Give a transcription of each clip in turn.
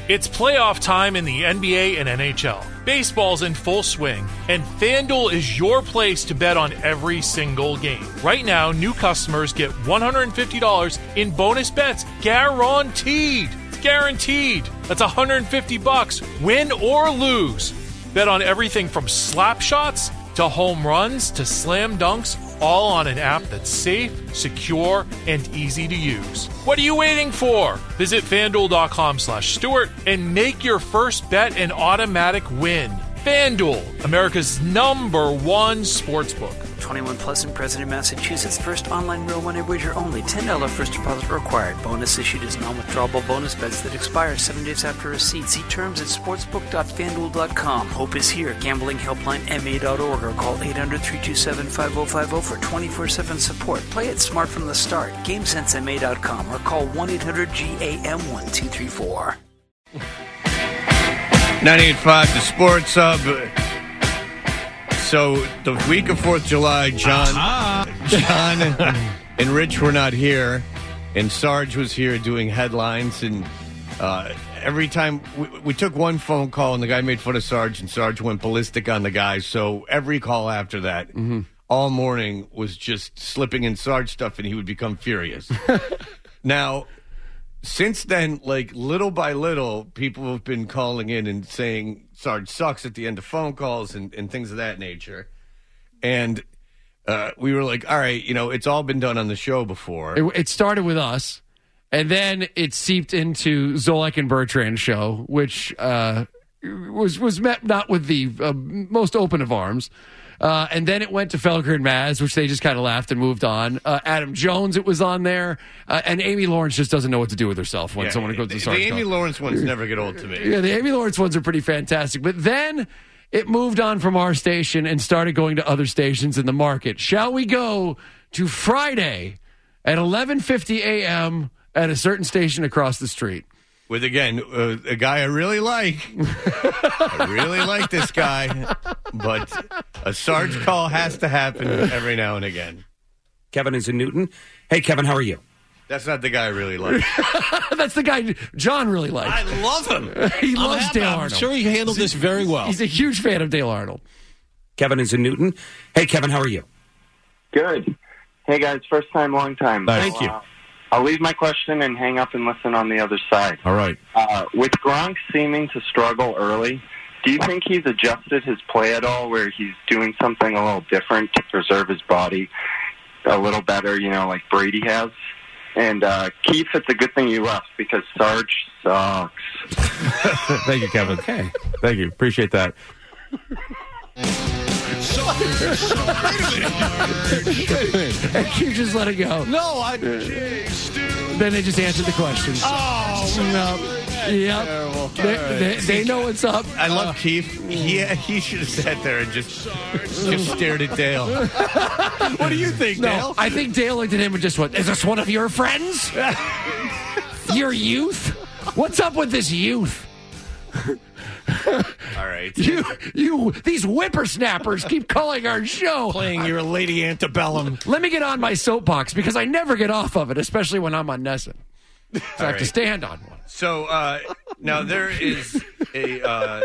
It's playoff time in the NBA and NHL. Baseball's in full swing, and FanDuel is your place to bet on every single game. Right now, new customers get $150 in bonus bets guaranteed. It's guaranteed. That's $150, win or lose. Bet on everything from slap shots to home runs to slam dunks, all on an app that's safe, secure, and easy to use. What are you waiting for? Visit FanDuel.com/Stewart and make your first bet an automatic win. FanDuel, America's #1 sportsbook. 21 plus and present in Massachusetts. First online real money wager only. $10 first deposit required. Bonus issued as non-withdrawable bonus bets that expire 7 days after receipt. See terms at sportsbook.fanduel.com. Hope is here. Gambling helpline ma.org or call 800-327-5050 for 24/7 support. Play it smart from the start. GameSenseMA.com or call 1-800-GAM-1234. 98.5, the Sports Hub. So the week of 4th of July, John and Rich were not here, and Sarge was here doing headlines. And every time we took one phone call, and the guy made fun of Sarge, and Sarge went ballistic on the guy. So every call after that, all morning was just slipping in Sarge stuff, and he would become furious. Now, since then, like little by little, people have been calling in and saying Sarge sucks at the end of phone calls and things of that nature. And we were like, all right, it's all been done on the show before. It started with us, and then it seeped into Zolak and Bertrand's show, which was met not with the most open of arms. And then it went to Felger and Maz, which they just kind of laughed and moved on. Adam Jones, it was on there. And Amy Lawrence just doesn't know what to do with herself when someone goes to Sarge. The Amy Lawrence ones never get old to me. Yeah, the Amy Lawrence ones are pretty fantastic. But then it moved on from our station and started going to other stations in the market. Shall we go to Friday at 11:50 a.m. at a certain station across the street? With, again, a guy I really like. I really like this guy. But a Sarge call has to happen every now and again. Kevin is in Newton. Hey, Kevin, how are you? That's not the guy I really like. That's the guy John really likes. I love him. He loves Dale Arnold. I'm sure he handled this very well. He's a huge fan of Dale Arnold. Kevin is in Newton. Hey, Kevin, how are you? Good. Hey, guys, first time, long time. Nice. Thank you. I'll leave my question and hang up and listen on the other side. All right. With Gronk seeming to struggle early, do you think he's adjusted his play at all where he's doing something a little different to preserve his body a little better, like Brady has? And Keith, it's a good thing you left because Sarge sucks. Thank you, Kevin. Okay. Thank you. Appreciate that. And you just let it go. No, Then they just answered the question. Oh, no. Yep. They know what's up. I love Keith. He should have sat there and just stared at Dale. What do you think, Dale? I think Dale looked at him and just went, is this one of your friends? Your youth? What's up with this youth? All right. These whippersnappers keep calling our show. Playing your Lady Antebellum. Let me get on my soapbox because I never get off of it, especially when I'm on Nesson. So I have to stand on one. So now there is a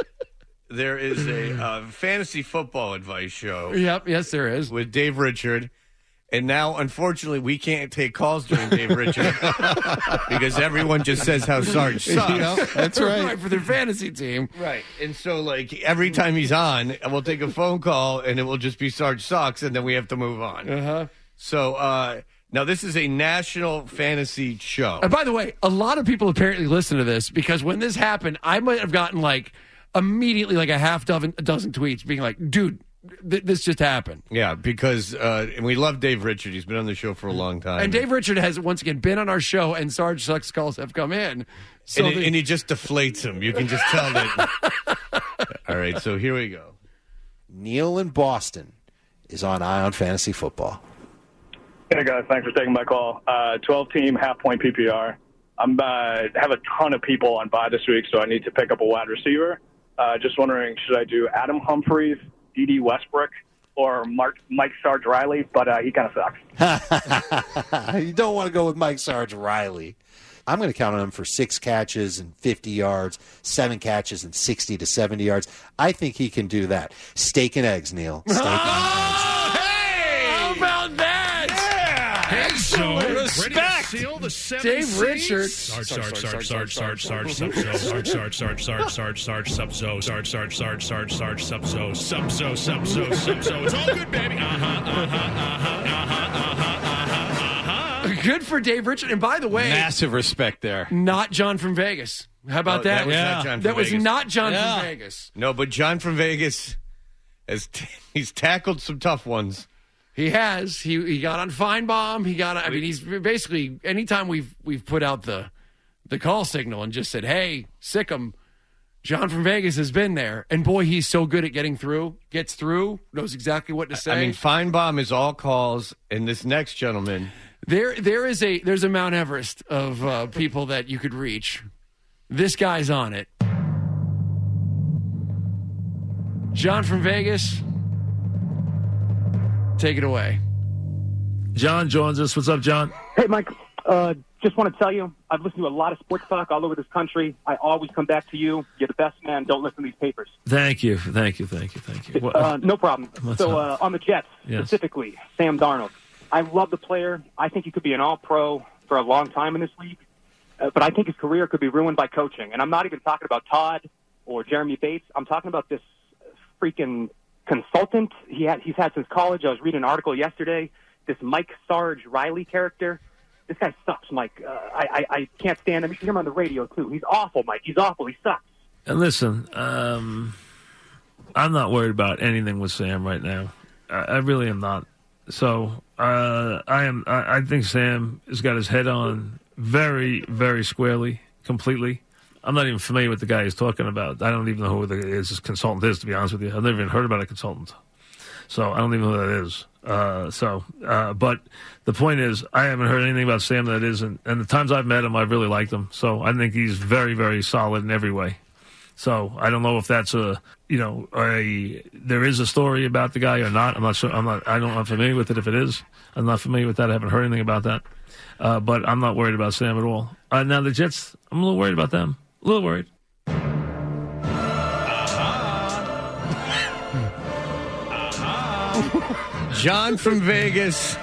fantasy football advice show. Yep, yes, there is. With Dave Richard. And now, unfortunately, we can't take calls during Dave Richard because everyone just says how Sarge sucks. That's right. Right, for their fantasy team. Right. And so, every time he's on, we'll take a phone call, and it will just be Sarge sucks, and then we have to move on. Uh-huh. So, now this is a national fantasy show. And by the way, a lot of people apparently listen to this because when this happened, I might have gotten, immediately, a half dozen tweets being like, dude, this just happened. Yeah, because and we love Dave Richard. He's been on the show for a long time. And Dave Richard has, once again, been on our show, and Sarge Sucks calls have come in. So and he just deflates him. You can just tell that. All right, so here we go. Neil in Boston is on Eye on Fantasy Football. Hey, guys. Thanks for taking my call. 12-team, half-point PPR. I have a ton of people on bye this week, so I need to pick up a wide receiver. Just wondering, should I do Adam Humphries, D.D. Westbrook, or Mike Sarge Riley? But he kind of sucks. You don't want to go with Mike Sarge Riley. I'm going to count on him for 6 catches and 50 yards, 7 catches and 60 to 70 yards. I think he can do that. Steak and eggs, Neil. Steak and eggs. How about that? Yeah. Excellent. Respect. Seal the Dave Richards. Sarge, It's all good, baby. Good for Dave Richards. And by the way, Massive respect there. not John from Vegas. How about that? That was not John from That was Vegas. not John from Vegas. No, but John from Vegas he's tackled some tough ones. He has. He got on Feinbaum. He's basically, anytime we've put out the call signal and just said, hey, sick 'em, John from Vegas has been there. And boy, he's so good at getting through, gets through, knows exactly what to say. I mean, Feinbaum is all calls, and this next gentleman. There's a Mount Everest of people that you could reach. This guy's on it. John from Vegas, take it away. John joins us. What's up, John? Hey, Mike. Just want to tell you, I've listened to a lot of sports talk all over this country. I always come back to you. You're the best man. Don't listen to these papers. Thank you. No problem. So on the Jets, Yes. specifically, Sam Darnold. I love the player. I think he could be an all-pro for a long time in this league. But I think his career could be ruined by coaching. And I'm not even talking about Todd or Jeremy Bates. I'm talking about this freaking consultant he's had since college. I was reading an article yesterday. This Mike Sarge Riley character. This guy sucks, Mike. I can't stand him. You can hear him on the radio, too. He's awful, Mike. He's awful. He sucks. And listen, I'm not worried about anything with Sam right now. I really am not. So I think Sam has got his head on very, very squarely, completely. I'm not even familiar with the guy he's talking about. I don't even know who his consultant is, to be honest with you. I've never even heard about a consultant. So I don't even know who that is. But the point is, I haven't heard anything about Sam that isn't. And the times I've met him, I've really liked him. So I think he's very, very solid in every way. So I don't know if that's there is a story about the guy or not. I'm not sure. I'm familiar with it if it is. I'm not familiar with that. I haven't heard anything about that. But I'm not worried about Sam at all. Now the Jets, I'm a little worried about them. A little worried. John from Vegas.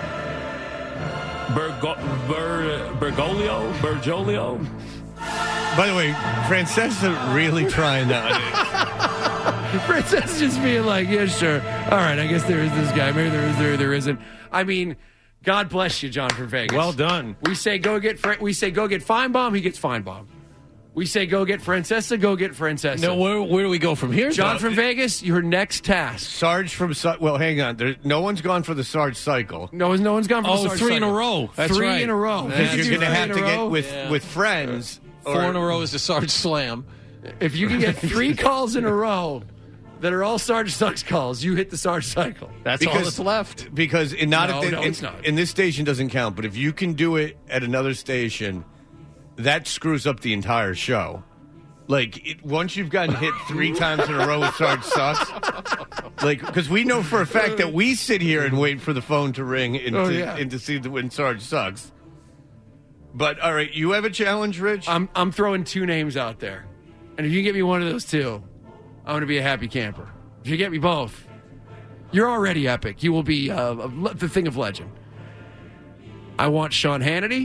Bergoglio? By the way, Francesa really trying that. Francesa just being like, yeah, sure. All right, I guess there is this guy. Maybe there isn't. I mean, God bless you, John from Vegas. Well done. We say go get Feinbaum, he gets Feinbaum. We say go get Francesa, go get Francesa. No, where do we go from here? John from Vegas, your next task. Sarge from well, hang on. No one's gone for the Sarge cycle. No one's gone for the Sarge 3 in cycle. a row. That's three right. in a row. Because you're going to have to get with friends. 4 in a row is the Sarge slam. If you can get 3 calls in a row that are all Sarge sucks calls, you hit the Sarge cycle. That's all that's left. Because it's not. In this station doesn't count, but if you can do it at another station, that screws up the entire show. Like, once you've gotten hit 3 times in a row with Sarge sucks, because we know for a fact that we sit here and wait for the phone to ring and to see when Sarge sucks. But, all right, you have a challenge, Rich? I'm throwing 2 names out there. And if you get me one of those 2, I'm going to be a happy camper. If you get me both, you're already epic. You will be the thing of legend. I want Sean Hannity.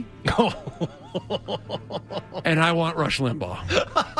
And I want Rush Limbaugh.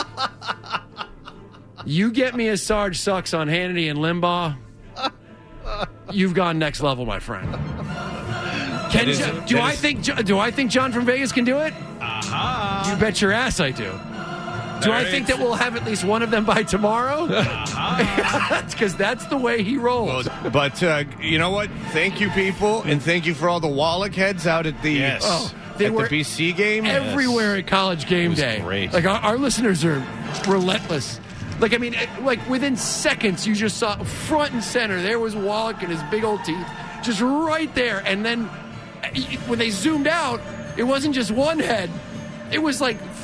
You get me a Sarge sucks on Hannity and Limbaugh, you've gone next level, my friend. Do I think John from Vegas can do it? You bet your ass I do. Do I think that we'll have at least one of them by tomorrow? Because that's the way he rolls. Well, but you know what? Thank you, people, and thank you for all the Wallach heads out at the the BC game. Everywhere at College Game Day. Great. Like our listeners are relentless. Like, I mean, like within seconds, you just saw front and center. There was Wallach and his big old teeth, just right there. And then when they zoomed out, it wasn't just one head. It was like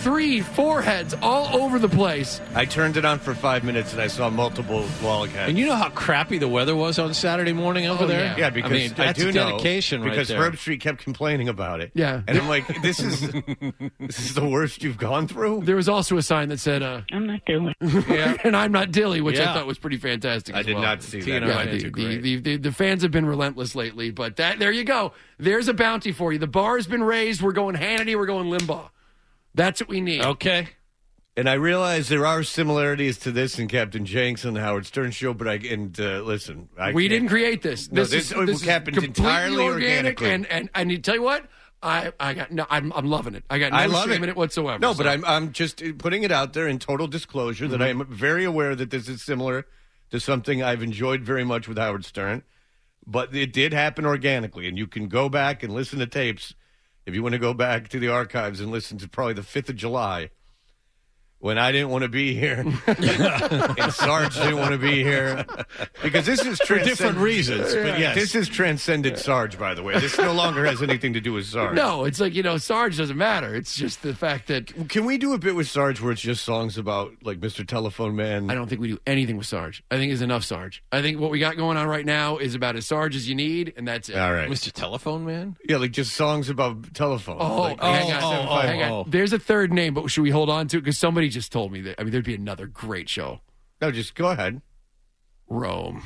3, 4 heads all over the place. I turned it on for 5 minutes and I saw multiple log heads. And you know how crappy the weather was on Saturday morning over there? Yeah, because I mean, that's do dedication know, right because there. Herb Street kept complaining about it. Yeah. And I'm like, this is the worst you've gone through? There was also a sign that said, I'm not Dilly. Yeah. And I'm not Dilly, which I thought was pretty fantastic. I as did well. not see that. Yeah, the fans have been relentless lately, but there you go. There's a bounty for you. The bar has been raised. We're going Hannity. We're going Limbaugh. That's what we need. Okay. And I realize there are similarities to this in Captain Jenks and the Howard Stern show, but listen. We didn't create this. No, This happened completely entirely organic, organically. and I need to tell you what. I'm loving it. I got no shame in it whatsoever. No, but I'm just putting it out there in total disclosure that I am very aware that this is similar to something I've enjoyed very much with Howard Stern. But it did happen organically, and you can go back and listen to tapes if you want to go back to the archives and listen to probably the 5th of July when I didn't want to be here and Sarge didn't want to be here. Because this is for different reasons. But yes. This is transcended Sarge, by the way. This no longer has anything to do with Sarge. No, it's like, Sarge doesn't matter. It's just the fact that... Can we do a bit with Sarge where it's just songs about, like, Mr. Telephone Man? I don't think we do anything with Sarge. I think there's enough Sarge. I think what we got going on right now is about as Sarge as you need, and that's it. All right. Mr. Telephone Man? Yeah, like just songs about telephone. Hang on. There's a third name, but should we hold on to it? Because somebody just told me that. I mean, there'd be another great show. No, just go ahead. Rome.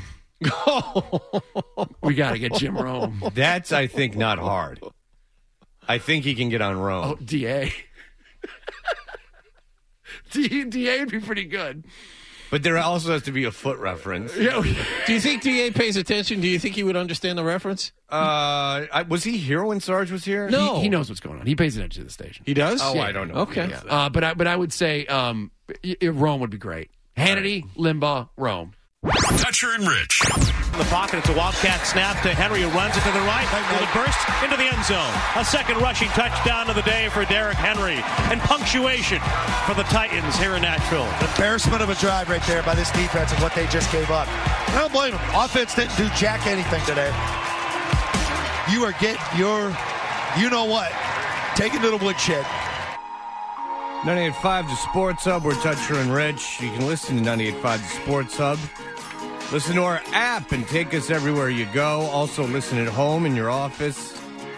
We got to get Jim Rome. That's, I think, not hard. I think he can get on Rome. Oh, DA. DA would be pretty good. But there also has to be a foot reference. Yeah. Do you think DA pays attention? Do you think he would understand the reference? Was he here when Sarge was here? No. He knows what's going on. He pays attention to the station. He does? Oh, Yeah. I don't know. Okay. Yeah. But I would say Rome would be great. Hannity, Limbaugh, Rome. Toucher and Rich. In the pocket, it's a Wildcat snap to Henry, who runs it to the right with a burst into the end zone. A second rushing touchdown of the day for Derrick Henry. And punctuation for the Titans here in Nashville. Embarrassment of a drive right there by this defense and what they just gave up. I don't blame them. Offense didn't do jack anything today. You are getting your, you know what, taken to the woodshed. 98.5 The Sports Hub. We're Toucher and Rich. You can listen to 98.5 The Sports Hub. Listen to our app and take us everywhere you go. Also listen at home in your office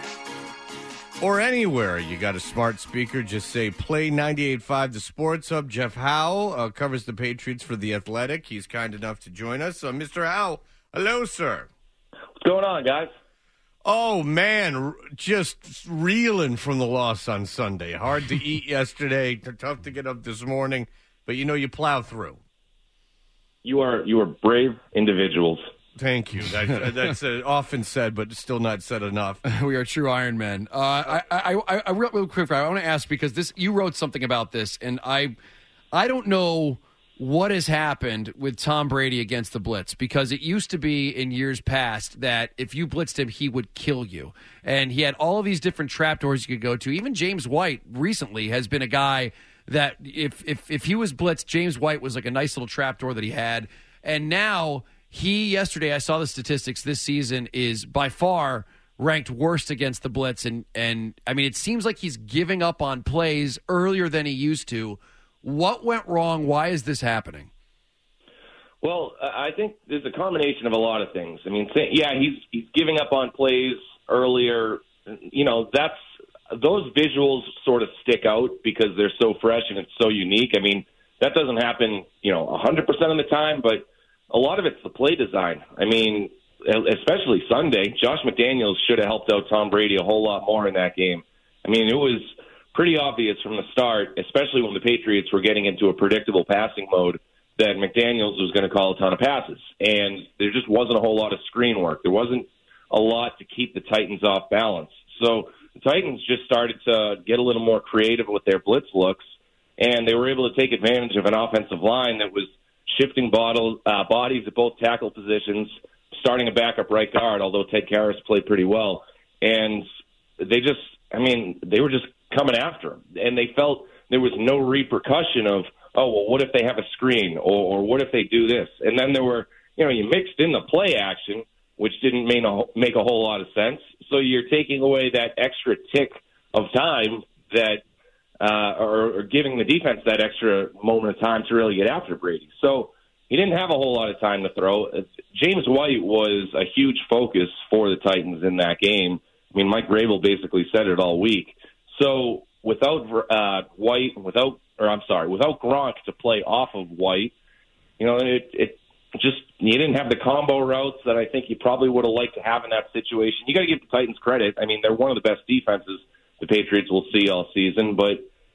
or anywhere. You got a smart speaker, just say play 98.5 The Sports Hub. Jeff Howe covers the Patriots for The Athletic. He's kind enough to join us. Mr. Howe, hello, sir. What's going on, guys? Oh, man, just reeling from the loss on Sunday. Hard to eat yesterday, tough to get up this morning, but you plow through. You are brave individuals. Thank you. That's often said, but still not said enough. We are true Iron Men. I real quick, I want to ask because you wrote something about this, and I don't know what has happened with Tom Brady against the blitz, because it used to be in years past that if you blitzed him, he would kill you. And he had all of these different trapdoors you could go to. Even James White recently has been a guy that if he was blitzed, James White was like a nice little trapdoor that he had. And now yesterday I saw the statistics this season is by far ranked worst against the blitz. And I mean, it seems like he's giving up on plays earlier than he used to. What went wrong? Why is this happening? Well, I think there's a combination of a lot of things. I mean, yeah, he's giving up on plays earlier. Those visuals sort of stick out because they're so fresh and it's so unique. I mean, that doesn't happen, 100% of the time, but a lot of it's the play design. I mean, especially Sunday, Josh McDaniels should have helped out Tom Brady a whole lot more in that game. I mean, it was pretty obvious from the start, especially when the Patriots were getting into a predictable passing mode, that McDaniels was going to call a ton of passes. And there just wasn't a whole lot of screen work. There wasn't a lot to keep the Titans off balance. So the Titans just started to get a little more creative with their blitz looks, and they were able to take advantage of an offensive line that was shifting bodies at both tackle positions, starting a backup right guard, although Ted Karras played pretty well. And they were just coming after him. And they felt there was no repercussion of, what if they have a screen or what if they do this? And then there were, you mixed in the play action, which didn't make a whole lot of sense. So you're taking away that extra tick of time that or giving the defense that extra moment of time to really get after Brady. So he didn't have a whole lot of time to throw. James White was a huge focus for the Titans in that game. I mean, Mike Vrabel basically said it all week. So without White, without Gronk to play off of White, it just, you didn't have the combo routes that I think you probably would have liked to have in that situation. You got to give the Titans credit. I mean, they're one of the best defenses the Patriots will see all season. But,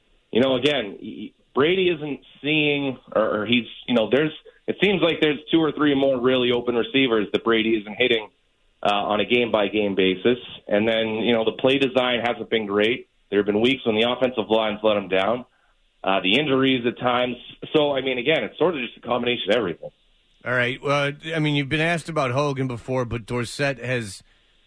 again, Brady isn't seeing, or he's, it seems like there's 2 or 3 more really open receivers that Brady isn't hitting on a game-by-game basis. And then, the play design hasn't been great. There have been weeks when the offensive line's let him down. The injuries at times. So, I mean, again, it's sort of just a combination of everything. All right. Well, I mean, you've been asked about Hogan before, but Dorsett has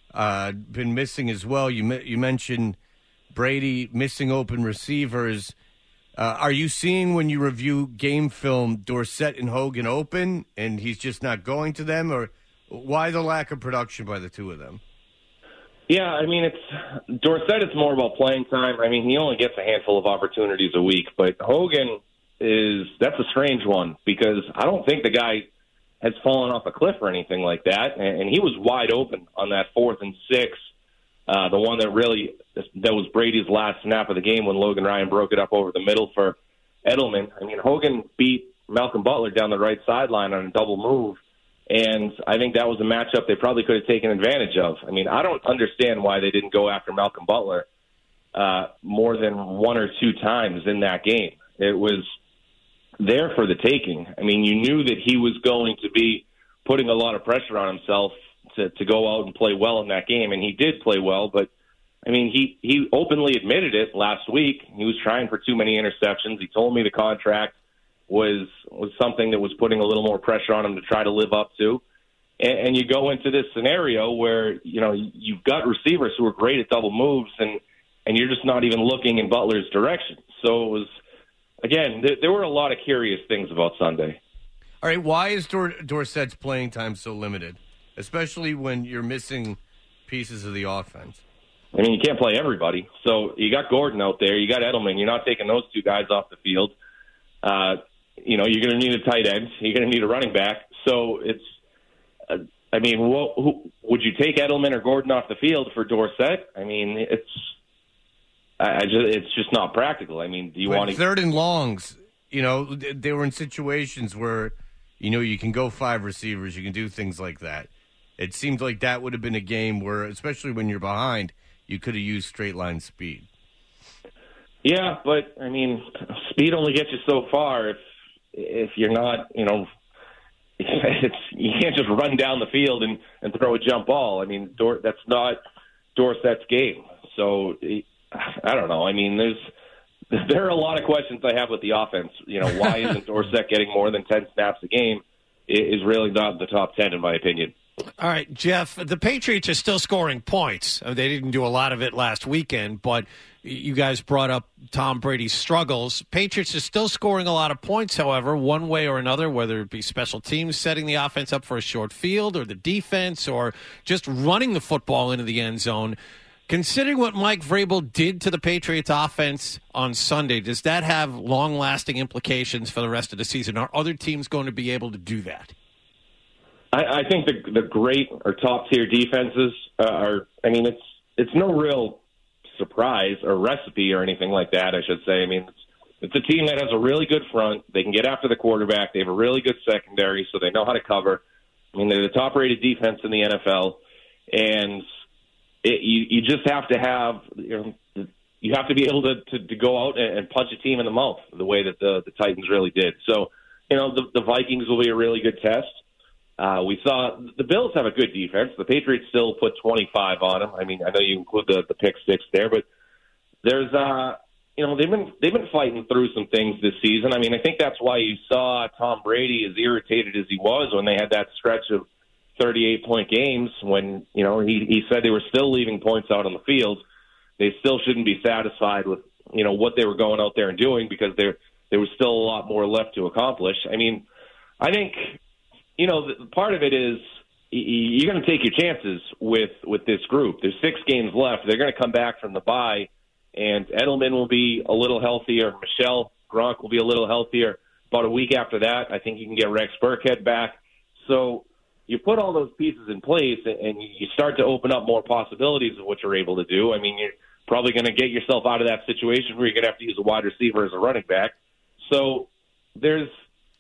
been missing as well. You mentioned Brady missing open receivers. Are you seeing, when you review game film, Dorsett and Hogan open, and he's just not going to them? Or why the lack of production by the two of them? Yeah, I mean, Dorsett, it's more about playing time. I mean, he only gets a handful of opportunities a week, but Hogan that's a strange one, because I don't think the guy has fallen off a cliff or anything like that, and he was wide open on that 4th and 6, the one that was Brady's last snap of the game when Logan Ryan broke it up over the middle for Edelman. I mean, Hogan beat Malcolm Butler down the right sideline on a double move, and I think that was a matchup they probably could have taken advantage of. I mean, I don't understand why they didn't go after Malcolm Butler more than 1 or 2 times in that game. It was there for the taking. I mean, you knew that he was going to be putting a lot of pressure on himself to go out and play well in that game, and he did play well, but I mean, he openly admitted it last week. He was trying for too many interceptions. He told me the contract was something that was putting a little more pressure on him to try to live up to. And you go into this scenario where, you've got receivers who are great at double moves, and you're just not even looking in Butler's direction. So it was, again, there were a lot of curious things about Sunday. All right, why is Dorsett's playing time so limited, especially when you're missing pieces of the offense? I mean, you can't play everybody. So you got Gordon out there. You got Edelman. You're not taking those 2 guys off the field. You're going to need a tight end. You're going to need a running back. So it's, would you take Edelman or Gordon off the field for Dorsett? I mean, it's just not practical. I mean, do you want to 3rd and longs? They were in situations where, you can go 5 receivers. You can do things like that. It seemed like that would have been a game where, especially when you're behind, you could have used straight line speed. Yeah, but I mean, speed only gets you so far if you're not, you can't just run down the field and throw a jump ball. I mean, that's not Dorsett's game. So I don't know. I mean, there are a lot of questions I have with the offense. Why isn't Dorsett getting more than 10 snaps a game? Is really not in the top 10 in my opinion. All right, Jeff, the Patriots are still scoring points. They didn't do a lot of it last weekend, but you guys brought up Tom Brady's struggles. Patriots are still scoring a lot of points, however, one way or another, whether it be special teams setting the offense up for a short field or the defense or just running the football into the end zone. Considering what Mike Vrabel did to the Patriots offense on Sunday, does that have long-lasting implications for the rest of the season? Are other teams going to be able to do that? I think the great or top-tier defenses it's no real surprise or recipe or anything like that, I should say. I mean, it's a team that has a really good front. They can get after the quarterback. They have a really good secondary, so they know how to cover. I mean, they're the top-rated defense in the NFL, and you just have to have you have to be able to go out and punch a team in the mouth the way that the Titans really did. So, the Vikings will be a really good test. We saw the Bills have a good defense. The Patriots still put 25 on them. I mean, I know you include the pick 6 there, but there's they've been fighting through some things this season. I mean, I think that's why you saw Tom Brady as irritated as he was when they had that stretch of 38-point games when he said they were still leaving points out on the field. They still shouldn't be satisfied with what they were going out there and doing because there was still a lot more left to accomplish. I mean, I think. Part of it is you're going to take your chances with this group. There's 6 games left. They're going to come back from the bye and Edelman will be a little healthier. Michelle Gronk will be a little healthier. About a week after that, I think you can get Rex Burkhead back. So you put all those pieces in place, and you start to open up more possibilities of what you're able to do. I mean, you're probably going to get yourself out of that situation where you're going to have to use a wide receiver as a running back. So there's,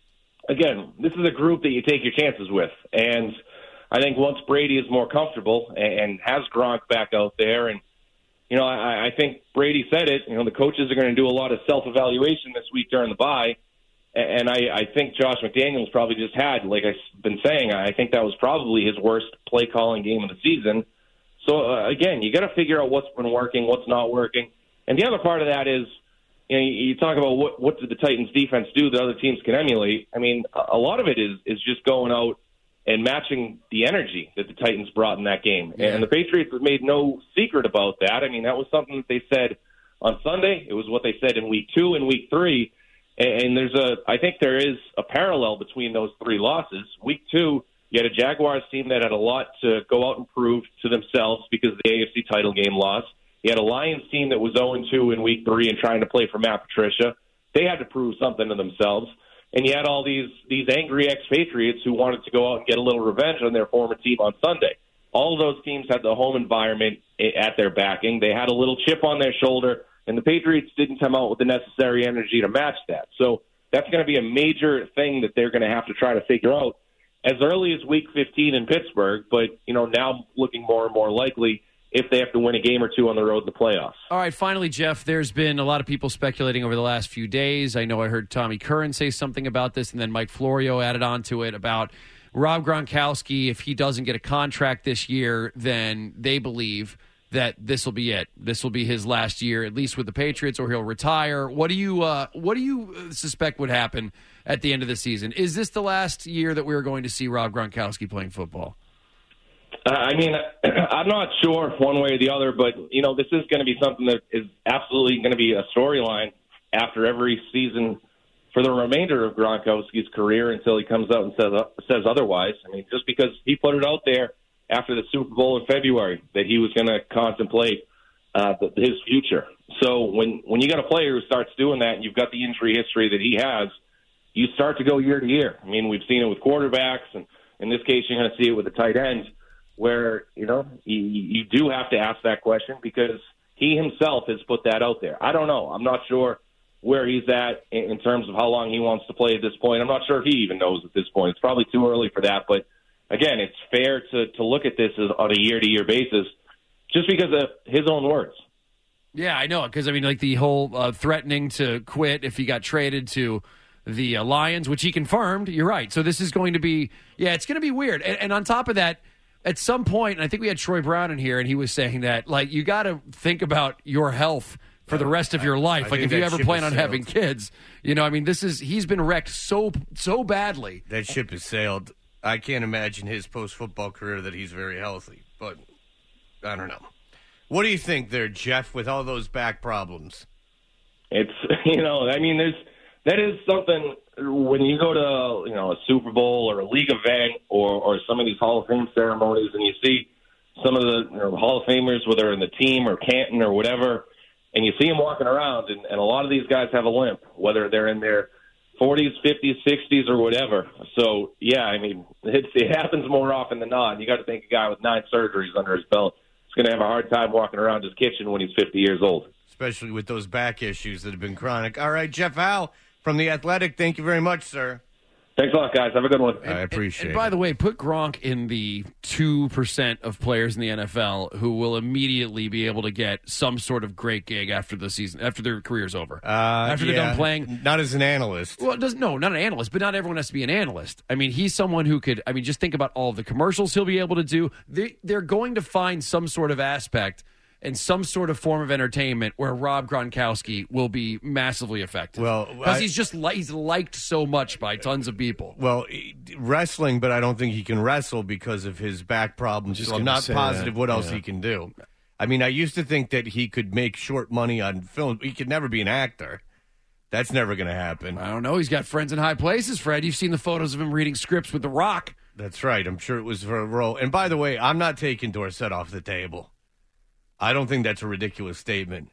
again, this is a group that you take your chances with. And I think once Brady is more comfortable and has Gronk back out there, and, you know, I think Brady said it, you know, the coaches are going to do a lot of self-evaluation this week during the bye. And I think Josh McDaniels probably just had, like I've been saying, I think that was probably his worst play calling game of the season. So, again, you got to figure out what's been working, what's not working. And the other part of that is, you know, you talk about what did the Titans defense do that other teams can emulate. I mean, a lot of it is just going out and matching the energy that the Titans brought in that game. Yeah. And the Patriots have made no secret about that. I mean, that was something that they said on Sunday. It was what they said in week 2 and week 3. And I think there is a parallel between those 3 losses. Week 2, you had a Jaguars team that had a lot to go out and prove to themselves because of the AFC title game loss. You had a Lions team that was 0-2 in week 3 and trying to play for Matt Patricia. They had to prove something to themselves. And you had all these angry expatriates who wanted to go out and get a little revenge on their former team on Sunday. All of those teams had the home environment at their backing. They had a little chip on their shoulder. And the Patriots didn't come out with the necessary energy to match that. So that's going to be a major thing that they're going to have to try to figure out as early as Week 15 in Pittsburgh. But, you know, now looking more and more likely if they have to win a game or two on the road in the playoffs. All right, finally, Jeff, there's been a lot of people speculating over the last few days. I know I heard Tommy Curran say something about this, and then Mike Florio added on to it about Rob Gronkowski. If he doesn't get a contract this year, then they believe that this will be it. This will be his last year, at least with the Patriots, or he'll retire. What do you suspect would happen at the end of the season? Is this the last year that we're going to see Rob Gronkowski playing football? I mean, I'm not sure one way or the other, but, you know, this is going to be something that is absolutely going to be a storyline after every season for the remainder of Gronkowski's career until he comes out and says otherwise. I mean, just because he put it out there after the Super Bowl in February that he was going to contemplate his future. So when you got a player who starts doing that and you've got the injury history that he has, you start to go year to year. I mean, we've seen it with quarterbacks, and in this case, you're going to see it with the tight end, where, you know, you do have to ask that question because he himself has put that out there. I don't know. I'm not sure where he's at in terms of how long he wants to play at this point. I'm not sure if he even knows at this point. It's probably too early for that, but again, it's fair to look at this on a year-to-year basis just because of his own words. Yeah, I know, because, I mean, like the whole threatening to quit if he got traded to the Lions, which he confirmed. You're right. So this is going to be, it's going to be weird. And on top of that, at some point, and I think we had Troy Brown in here, and he was saying that, like, you got to think about your health for the rest of your life. Like, if you ever plan on having kids, you know, I mean, he's been wrecked so badly. That ship has sailed. I can't imagine his post-football career that he's very healthy, but I don't know. What do you think there, Jeff, with all those back problems? It's, you know, I mean, that is something when you go to, you know, a Super Bowl or a league event or some of these Hall of Fame ceremonies and you see some of the, you know, Hall of Famers, whether in the team or Canton or whatever, and you see them walking around, and a lot of these guys have a limp, whether they're in their 40s, 50s, 60s, or whatever. So, yeah, I mean, it happens more often than not. You got to think a guy with 9 surgeries under his belt is going to have a hard time walking around his kitchen when he's 50 years old. Especially with those back issues that have been chronic. All right, Jeff Howe from The Athletic, thank you very much, sir. Thanks a lot, guys. Have a good one. I appreciate it. And by the way, put Gronk in the 2% of players in the NFL who will immediately be able to get some sort of great gig after the season, after their career's over. After they're done playing. Not as an analyst. Well, not an analyst, but not everyone has to be an analyst. I mean, he's someone who could, I mean, just think about all of the commercials he'll be able to do. They're going to find some sort of aspect and some sort of form of entertainment where Rob Gronkowski will be massively effective. Well, because he's liked so much by tons of people. Well, wrestling, but I don't think he can wrestle because of his back problems. So I'm not positive what else he can do. I mean, I used to think that he could make short money on film. He could never be an actor. That's never going to happen. I don't know. He's got friends in high places, Fred. You've seen the photos of him reading scripts with The Rock. That's right. I'm sure it was for a role. And by the way, I'm not taking Dorsett off the table. I don't think that's a ridiculous statement.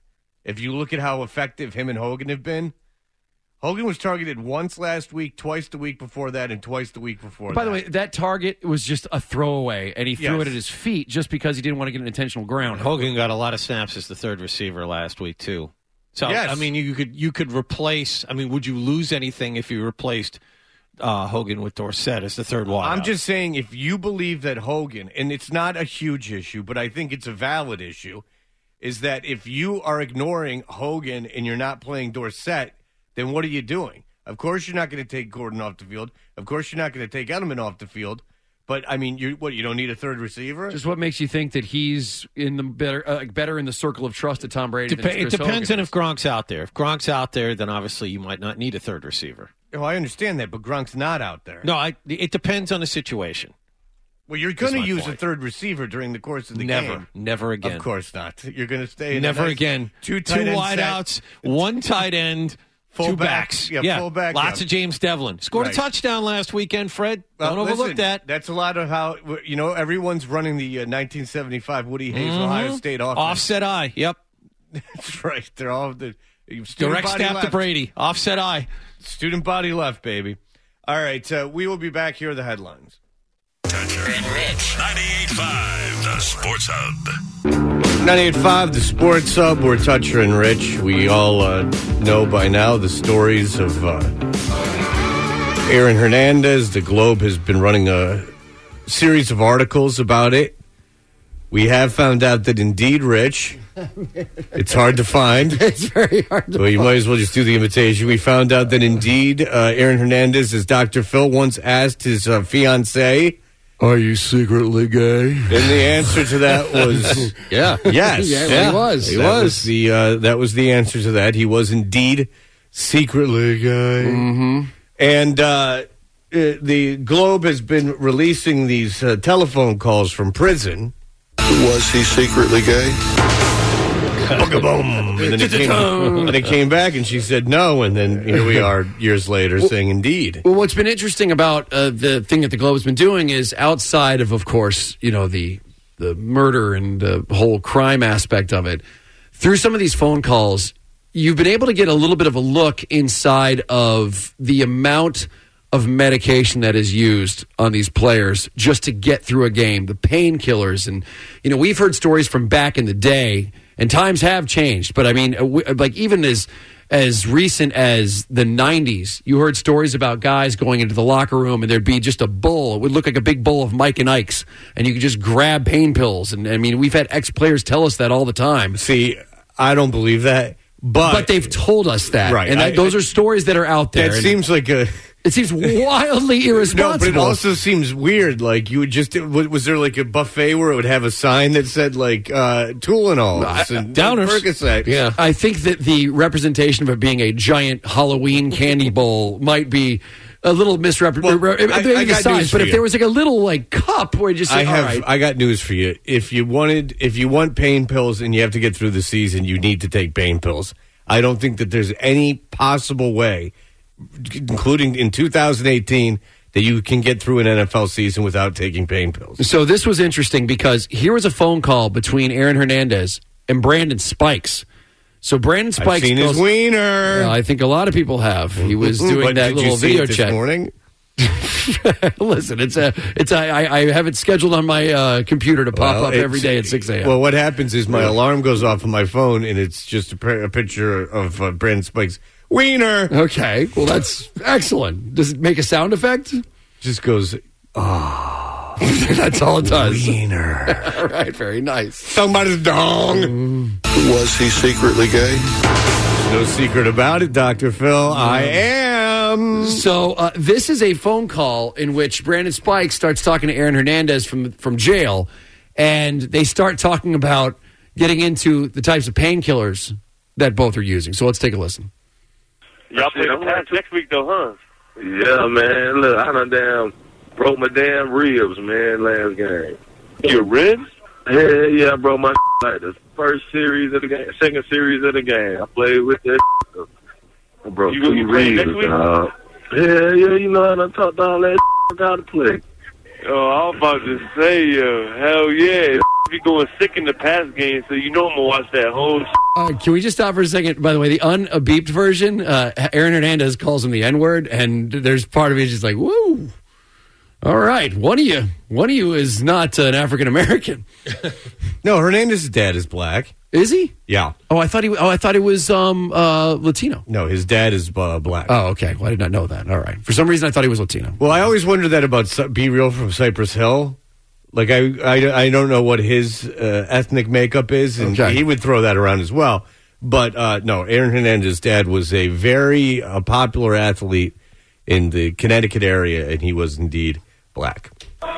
If you look at how effective him and Hogan have been, Hogan was targeted once last week, twice the week before that, and twice the week before that. By the way, that target was just a throwaway, and he threw Yes. it at his feet just because he didn't want to get an intentional ground. Hogan got a lot of snaps as the third receiver last week too. So Yes. I mean, you could replace. I mean, would you lose anything if you replaced Hogan with Dorsett as the third wide? I'm just saying, if you believe that Hogan, and it's not a huge issue, but I think it's a valid issue, is that if you are ignoring Hogan and you're not playing Dorsett, then what are you doing? Of course, you're not going to take Gordon off the field. Of course, you're not going to take Edelman off the field. But I mean, you don't need a third receiver? Just what makes you think that he's in the better in the circle of trust of Tom Brady? than It Chris depends Hogan on if Gronk's out there. If Gronk's out there, then obviously you might not need a third receiver. Oh, I understand that, but Gronk's not out there. No, it depends on the situation. Well, you're going to my use point. a third receiver during the course of the game. Never again. Of course not. You're going to stay in Never a nice again. Two Two wideouts, set. one tight end, Full two backs. backs. Yeah, full back, Lots yeah. of James Devlin. Scored Right. a touchdown last weekend, Fred. Don't overlook listen, that. That's a lot of how, everyone's running the 1975 Woody Hayes Ohio State offense. Offset eye. Yep. That's right. They're all the student Direct body snap to left. Brady. Offset eye. Student body left, baby. All right, we will be back. Here are the headlines. Toucher and Rich. 98.5, the Sports Hub. 98.5, the Sports Hub. We're Toucher and Rich. We all know by now the stories of Aaron Hernandez. The Globe has been running a series of articles about it. We have found out that indeed, Rich, it's hard to find. It's very hard to Well, you might as well just do the invitation. We found out that indeed Aaron Hernandez, as Dr. Phil once asked his fiancée, "Are you secretly gay?" And the answer to that was, yeah. Yes. Yeah, he was. He was. That was the answer to that. He was indeed secretly gay. Mm-hmm. And the Globe has been releasing these telephone calls from prison. Was he secretly gay? Boom. And then it came back, and she said no. And then here we are years later saying indeed. Well, what's been interesting about the thing that the Globe has been doing is outside of course, the murder and the whole crime aspect of it, through some of these phone calls, you've been able to get a little bit of a look inside of the amount of medication that is used on these players just to get through a game, the painkillers. And, we've heard stories from back in the day, and times have changed. But, I mean, even as recent as the 90s, you heard stories about guys going into the locker room and there'd be just a bowl. It would look like a big bowl of Mike and Ike's, and you could just grab pain pills. And, I mean, we've had ex-players tell us that all the time. See, I don't believe that. But they've told us that. Right. And those are stories that are out there. That seems like a... It seems wildly irresponsible. No, but it also seems weird. Like, you would just... Was there like a buffet where it would have a sign that said, like, Tylenols and Downers. Percocet? Yeah. I think that the representation of it being a giant Halloween candy bowl might be a little misrepresented. I got news for but if you. there was like a little like cup where you just say, all right. I got news for you. If you want pain pills and you have to get through the season, you need to take pain pills. I don't think that there's any possible way, including in 2018, that you can get through an NFL season without taking pain pills. So this was interesting because here was a phone call between Aaron Hernandez and Brandon Spikes. So Brandon Spikes I've seen his wiener. I think a lot of people have. He was doing But that did little you see video it this chat. morning? Listen, I have it scheduled on my computer to pop up every day at 6 a.m. Well, what happens is my alarm goes off on my phone, and it's just a picture of Brandon Spikes' wiener. Okay, well, that's excellent. Does it make a sound effect? Just goes, that's all it does. Wiener. All right, very nice. Somebody's dong. Was he secretly gay? No secret about it, Dr. Phil. I am. So this is a phone call in which Brandon Spikes starts talking to Aaron Hernandez from jail, and they start talking about getting into the types of painkillers that both are using. So let's take a listen. Y'all play the Pats next week, though, huh? Yeah, man. Look, I done broke my damn ribs, man, last game. Your ribs? Yeah, I broke my like the first series of the game, second series of the game. I played with that. I broke You play next ribs, week? dog. Yeah, you know, I done talked all that how to play. Oh, I was about to say, hell yeah. Be going sick in the pass game, so you know I'm going to watch that whole Can we just stop for a second? By the way, the unbeeped version, Aaron Hernandez calls him the N-word, and there's part of me just like, woo. All right, one of you is not an African American. No, Hernandez's dad is black. Is he? Yeah. Oh, I thought he was Latino. No, his dad is black. Oh, okay. Well, I did not know that. All right. For some reason, I thought he was Latino. Well, I always wondered that about Be Real from Cypress Hill. Like, I don't know what his ethnic makeup is, and he would throw that around as well. But, no, Aaron Hernandez's dad was a very popular athlete in the Connecticut area, and he was indeed black.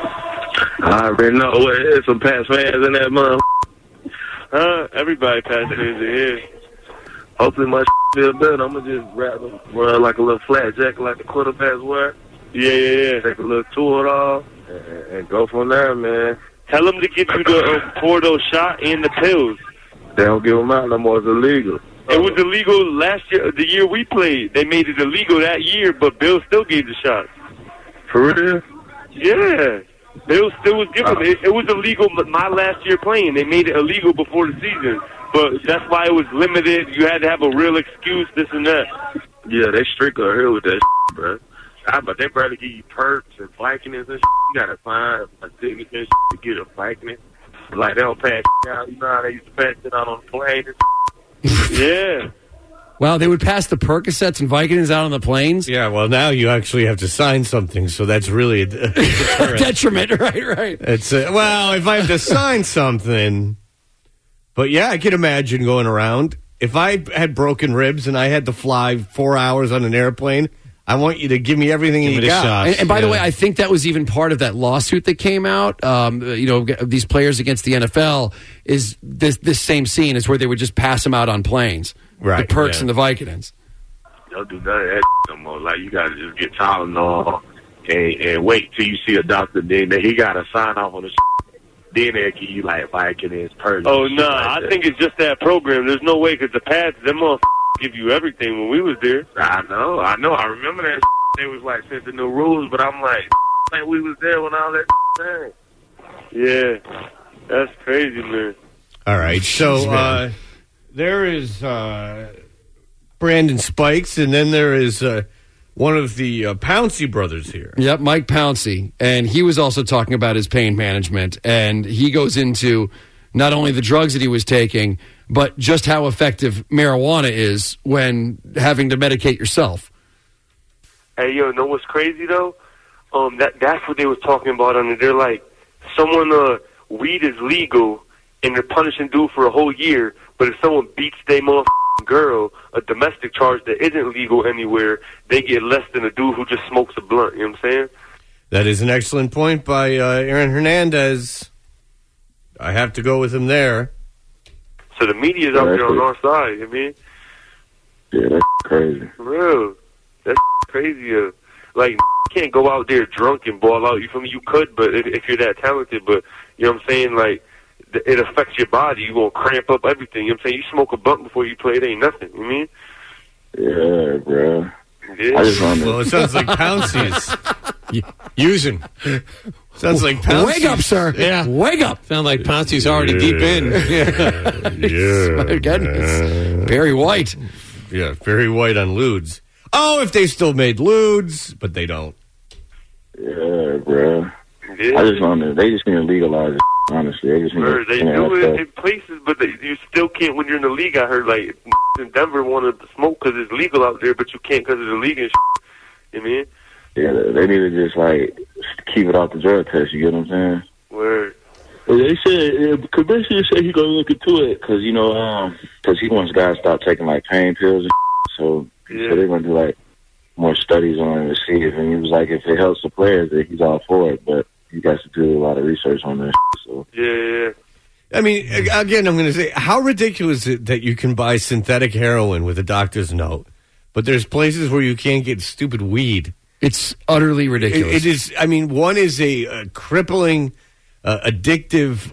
I already know there's some Pats fans in that month. Everybody Pats fans are here. Hopefully my feel better. I'm going to just run like a little flat jacket like the quarterbacks wear. Yeah. Take a little tour off and go from there, man. Tell them to give you the Porto shot and the pills. They don't give them out no more. It's illegal. It was illegal last year, the year we played. They made it illegal that year, but Bill still gave the shots. For real? Yeah. Bill still was giving it. It was illegal my last year playing. They made it illegal before the season. But that's why it was limited. You had to have a real excuse, this and that. Yeah, they strict out here with that bro. But they probably give you perks and Vicodins and shit. You gotta find a signature and to get a Vicodin. Like, they don't pass out. You know how they used to pass it out on the plane and Yeah. Wow, they would pass the Percocets and Vicodins out on the planes? Yeah, well, now you actually have to sign something, so that's really a detriment. Right. It's well, if I have to sign something. But yeah, I can imagine going around. If I had broken ribs and I had to fly 4 hours on an airplane, I want you to give me everything you got. And by the way, I think that was even part of that lawsuit that came out. These players against the NFL is this same scene is where they would just pass them out on planes. Right. The perks and the Vicodins. don't do none of that no more. Like, you got to just get Tylenol and wait till you see a doctor. Then he got to sign off on the Then they'll give you, like, Vicodins, Perks. Oh, no, I think it's just that program. There's no way, because the pads, them motherfuckers give you everything when we was there. I know. I remember that They was, like, since the new rules, but I'm like we was there when all that happened. Yeah, that's crazy, man. All right, so there is Brandon Spikes, and then there is one of the Pouncey brothers here. Yep, Mike Pouncey. And he was also talking about his pain management. And he goes into not only the drugs that he was taking, but just how effective marijuana is when having to medicate yourself. Hey, yo, know what's crazy, though? That's what they was talking about on it. They're like, weed is legal, and they're punishing dude for a whole year, but if someone beats their motherfucking girl, a domestic charge that isn't legal anywhere, they get less than a dude who just smokes a blunt. You know what I'm saying? That is an excellent point by Aaron Hernandez. I have to go with him there. So the media's out there on our side, you mean? Yeah, that's crazy. For real. That's crazy. Like, you can't go out there drunk and ball out. You feel me? You could, but if you're that talented, but, you know what I'm saying? Like, it affects your body. You're going to cramp up everything. You know what I'm saying? You smoke a blunt before you play, it ain't nothing. You mean? Yeah, bro. Yeah. I just wanted Well, it sounds like Pouncey's using. Sounds like Pouncey's. Wake up, sir. Yeah. Wake up. Sound like Pouncey's already deep in. Yeah. My goodness. Barry White. Yeah, very white on lewds. Oh, if they still made lewds, but they don't. Yeah, bro. Yeah. I just wanted. They just need to legalize it. Honestly, they just need to. They do it in places, but you still can't when you're in the league. I heard, like, in Denver wanted to smoke because it's legal out there, but you can't because of the league and shit. You mean? Yeah, they need to just, like, keep it off the drug test. You get what I'm saying? Word. They said, Commissioner said he gonna look into it because he wants guys to stop taking, like, pain pills and so they're gonna do, like, more studies on it to see if, and he was like, if it helps the players, then he's all for it, but you guys to do a lot of research on this. So. Yeah. I mean, again, I'm going to say, how ridiculous is it that you can buy synthetic heroin with a doctor's note, but there's places where you can't get stupid weed? It's utterly ridiculous. It is. I mean, one is a crippling, addictive.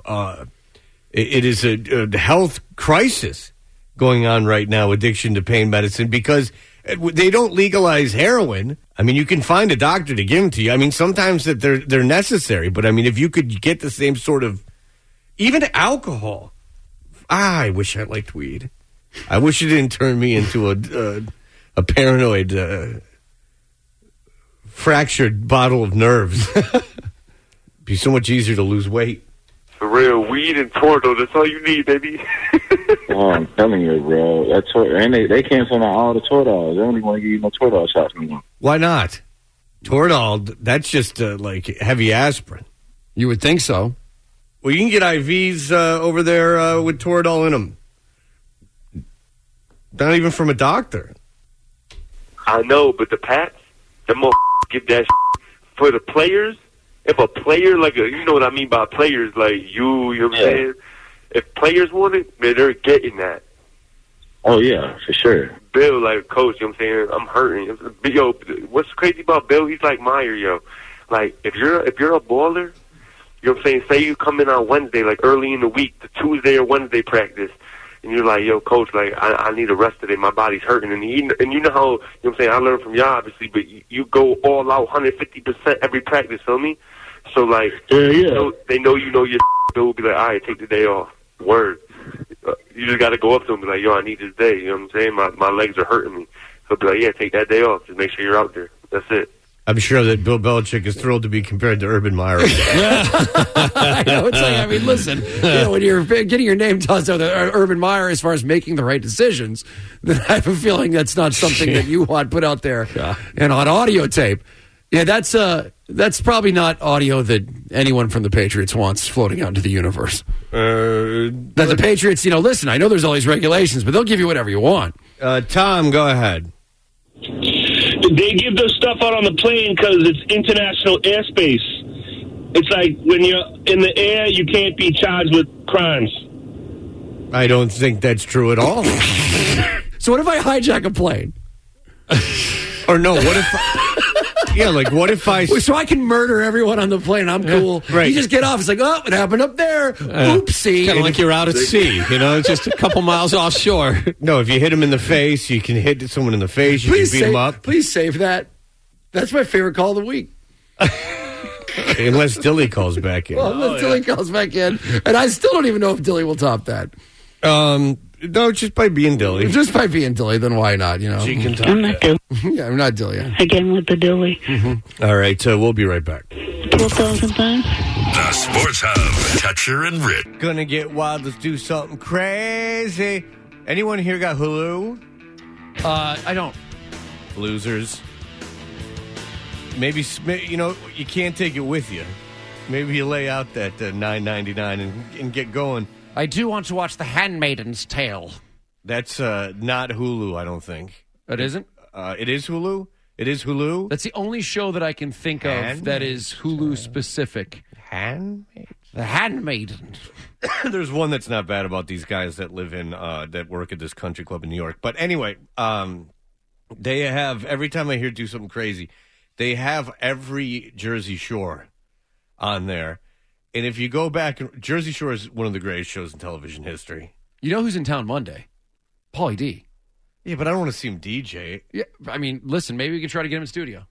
It is a health crisis going on right now. Addiction to pain medicine, because They don't legalize heroin. I mean, you can find a doctor to give them to you. I mean, sometimes that they're necessary, but I mean, if you could get the same sort of, even alcohol. I wish I liked weed. I wish it didn't turn me into a paranoid, fractured bottle of nerves. Be so much easier to lose weight. For real, weed and Toradol, that's all you need, baby. Oh, I'm telling you, bro. And they canceling out all the Toradol. They don't even want to give you no Toradol shots anymore. Why not? Toradol, that's just like heavy aspirin. You would think so. Well, you can get IVs over there with Toradol in them. Not even from a doctor. I know, but the Pats, the motherfuckers get that for the players. If a player, like, you know what I mean by players, like you know what I'm saying? If players want it, man, they're getting that. Oh, yeah, for sure. Bill, like, coach, you know what I'm saying? I'm hurting. Yo, what's crazy about Bill? He's like Meyer, yo. Like, if you're a baller, you know what I'm saying? Say you come in on Wednesday, like early in the week, the Tuesday or Wednesday practice, and you're like, yo, coach, like, I need a rest today. My body's hurting. And you know how, you know what I'm saying? I learned from y'all, obviously, but you go all out 150% every practice, feel me? So, like, they know you know your Bill will be like, all right, take the day off. Word. You just got to go up to him and be like, yo, I need this day. You know what I'm saying? My legs are hurting me. So be like, yeah, take that day off. Just make sure you're out there. That's it. I'm sure that Bill Belichick is thrilled to be compared to Urban Meyer. I know. It's like, I mean, listen, you know, when you're getting your name tossed out, Urban Meyer, as far as making the right decisions, then I have a feeling that's not something that you want put out there and on audio tape. Yeah, that's probably not audio that anyone from the Patriots wants floating out into the universe. That the Patriots, you know, listen, I know there's all these regulations, but they'll give you whatever you want. Tom, go ahead. They give their stuff out on the plane because it's international airspace. It's like when you're in the air, you can't be charged with crimes. I don't think that's true at all. So what if I hijack a plane? Or no, what if... Yeah, like what if I... So I can murder everyone on the plane. I'm cool. Right. You just get off. It's like, oh, it happened up there. Oopsie. Kind of like you're out at sea, you know, just a couple miles offshore. No, if you hit him in the face, you can hit someone in the face. You can beat him up. Please save that. That's my favorite call of the week. Unless Dilly calls back in. Well, unless Dilly calls back in. And I still don't even know if Dilly will top that. No, just by being Dilly. Just by being Dilly, then why not, you know? She can top I'm not Dilly. Yeah, I'm not Dilly. Again with the Dilly. Mm-hmm. All right, we'll be right back. 12,000 times. The Sports Hub, Toucher and Rich. Gonna get wild, let's do something crazy. Anyone here got Hulu? I don't. Losers. Maybe, you know, you can't take it with you. Maybe you lay out that $9.99 and get going. I do want to watch The Handmaiden's Tale. That's not Hulu, I don't think. It isn't? It is Hulu? It is Hulu? That's the only show that I can think of that is Hulu specific. Handmaiden? The Handmaiden. There's one that's not bad about these guys that live in, that work at this country club in New York. But anyway, they have, every time I hear Do Something Crazy, they have every Jersey Shore on there. And if you go back, Jersey Shore is one of the greatest shows in television history. You know who's in town Monday? Pauly D. Yeah, but I don't want to see him DJ. Yeah, I mean, listen, maybe we can try to get him in studio.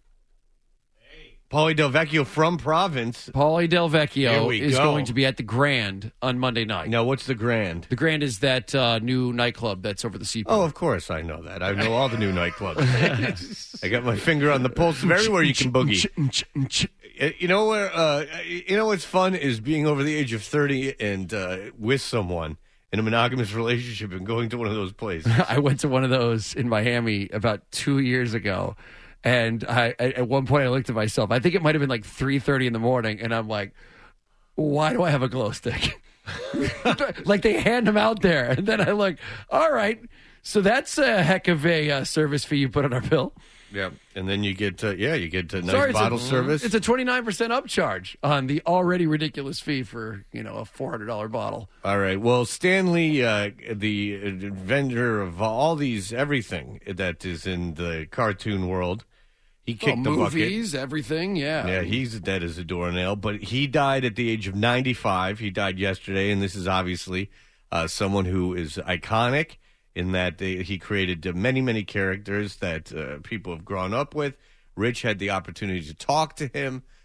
Pauly Del Vecchio from Province. Pauly Del Vecchio is going to be at the Grand on Monday night. Now, what's the Grand? The Grand is that new nightclub that's over the seaport. Oh, of course, I know that. I know all the new nightclubs. I got my finger on the pulse of everywhere you can boogie. You know where? You know what's fun is being over the age of 30 and with someone in a monogamous relationship and going to one of those places. I went to one of those in Miami about 2 years ago. And at one point I looked at myself. I think it might have been like 3:30 in the morning. And I'm like, why do I have a glow stick? Like they hand them out there. And then I'm like, all right. So that's a heck of a service fee you put on our bill. Yeah. And then you get, you get a nice bottle service. It's a 29% upcharge on the already ridiculous fee for, a $400 bottle. All right. Well, Stanley, the inventor of all these, everything that is in the cartoon world, he kicked the bucket. Movies, everything, yeah. Yeah, he's dead as a doornail. But he died at the age of 95. He died yesterday, and this is obviously someone who is iconic in that he created many, many characters that people have grown up with. Rich had the opportunity to talk to him